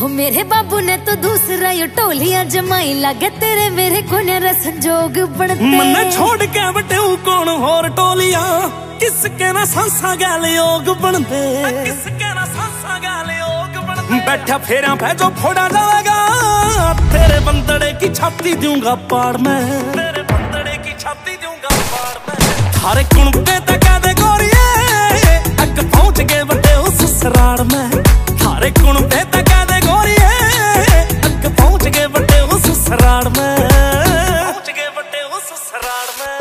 हो मेरे बाबू ने तो दूसरा यो टोलियां जमाई लागे तेरे मेरे कोने संजोग बनते मन्ने छोड़ के बटेऊ कौन होर टोलियां किसके ना सांसा गैल योग बनते किसके ना सांसा गैल योग बनते बैठा फेरा पे जो फोड़ा जाएगा तेरे बंदड़े की छाती दूंगा पाड़ में तेरे बंदड़े की छाती दूंगा पाड़ में थारे कुणबे तक दे गोरिए अग पहुंच गए बटेऊ ससुराल में थारे कुणबे तक दे गोरिए अग पहुंच गए बटेऊ ससुराल में पहुंच गए बटेऊ ससुराल में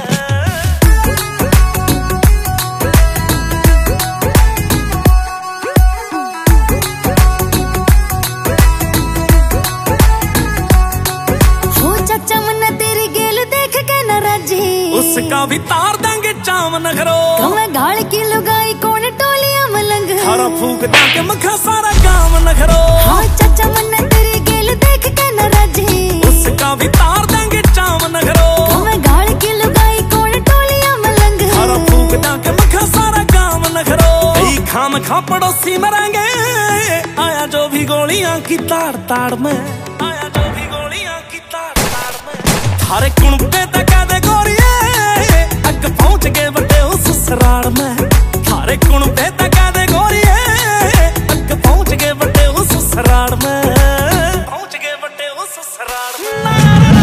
उसका भी तार देंगे चाम नखरो कमें घाड़ की लुगाई कौन टोलियां मलंग थारा फूक देंगे मखा सारा काम नखरो हाँ चाचा मन्ने तेरी गेल देख के न राजी उसका भी तार देंगे चाम नखरो कमें घाड़ की लुगाई कौन टोलियां मलंग थारा फूक देंगे मखा सारा काम नखरो कई खाम खा पड़ोसी मरेंगे आया जो भी गोलियां की ताड़ ताड़ में आया जो भी गोलियां की ताड़ ताड़ में थारे कुणबे तक दे गोरिए पहुंच गए बटेऊ ससुराल में थारे कुणबे तक दे गोरिए अग पहुंच गए बटेऊ ससुराल में पहुंच गए बटेऊ ससुराल में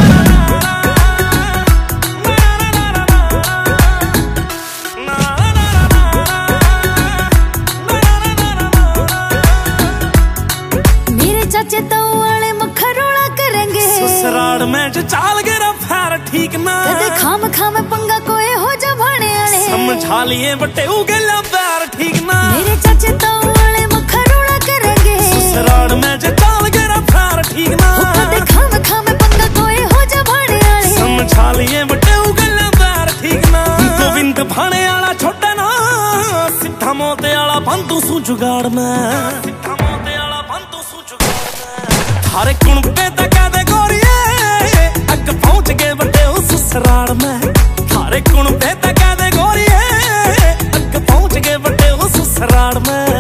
मेरे चाचे तो वाले मखरोड़ा करेंगे ससुराल में जो चाल गिरा फेर ठीक ना खाम खाम पंगा कोई हो जा भाने आले समझा लिए बटेऊ गेला पैर ठीक ना मेरे चाचे तो वाले मखरोड़ा करेंगे ससुराल में जो चाल गिरा फेर ठीक ना खाम खाम पंगा कोई हो जा भाने आले समझा लिए बटेऊ गेला पैर ठीक ना गोविंद भाने आला छोटा ना सिद्धा मोते आला बंदू सू जुगाड़ में सिद्धा मोते आला बंदू सू जुगाड़ में थारे कुणबे तक दे गोरिए अग पहुंच गए बटेऊ ससुराल में थारे कुणबे तक दे गोरिए अग पहुंच गए बटेऊ ससुराल में।